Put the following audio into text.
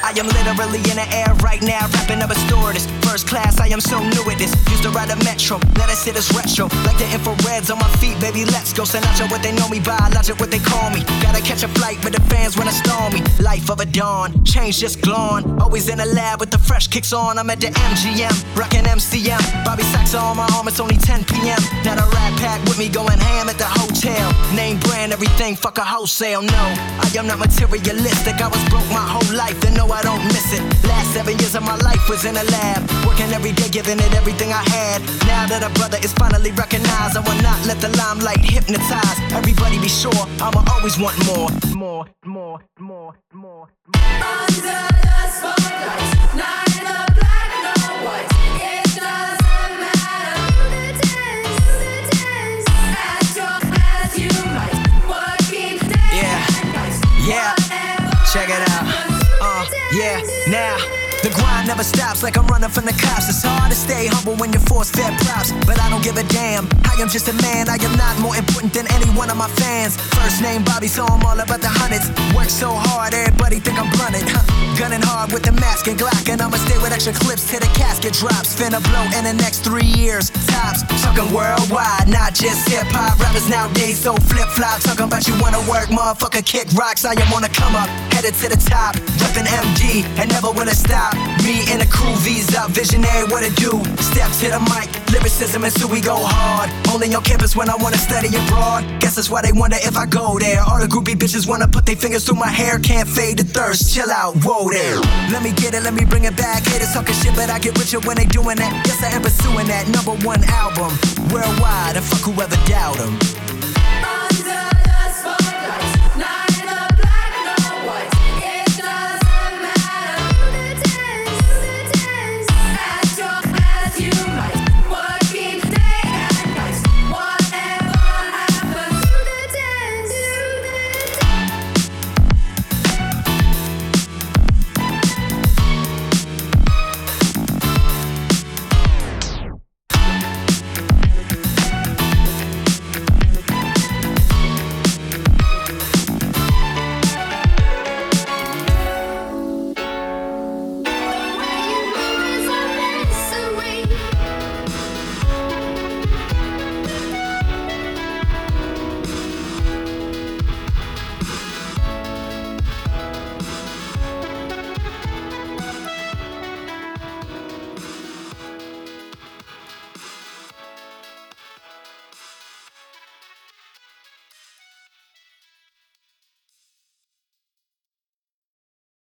I am literally in the air right now, rapping up a stewardess. First class, I am so new at this. Used to ride a metro, let us hit us retro. Like the infrareds on my feet, baby, let's go. Sinatra, what they know me by, logic, what they call me. Gotta catch a flight with the fans when I storm me. Life of a dawn, change just glowing. Always in the lab with the fresh kicks on. I'm at the MGM, rockin' MCM. Bobby Sacks on my arm, it's only 10 p.m. Now the Rat Pack with me going ham at the hotel. Name brand, everything, fuck a wholesale. No, I am not materialistic. I was broke my whole life, and no, I don't miss it. Last 7 years of my life was in a lab, working every day, giving it everything I had. Now that a brother is finally recognized, I will not let the limelight hypnotize. Everybody be sure, I'ma always want more. Under the spotlight, neither black nor white. It doesn't matter who the dance. As your as you might. What keeps day and night. Yeah, check it out. Yeah, now the grind never stops, like I'm running from the cops. It's hard to stay humble when you're force-fed props, but I don't give a damn. I am just a man, I am not more important than any one of my fans. First name Bobby, so I'm all about the hundreds. Work so hard, everybody think I'm blunted. Gunning hard with the mask and Glock, and I'ma stay with extra clips till the casket drops. Finna blow in the next 3 years, tops. Talking worldwide, not just hip-hop. Rappers nowadays so flip-flop. Talking about you wanna work, motherfucker, kick rocks. I am on the come up, headed to the top. Reppin' MD, and never wanna stop. Me and the crew, visa, visionary, what it do? Step to the mic, lyricism and so we go hard. Only on campus when I wanna study abroad. Guess that's why they wonder if I go there. All the groupie bitches wanna put their fingers through my hair. Can't fade the thirst, chill out, whoa there. Let me get it, let me bring it back. Haters talking shit, but I get richer when they doing that. Yes, I am pursuing that #1 album worldwide, and fuck whoever doubt 'em.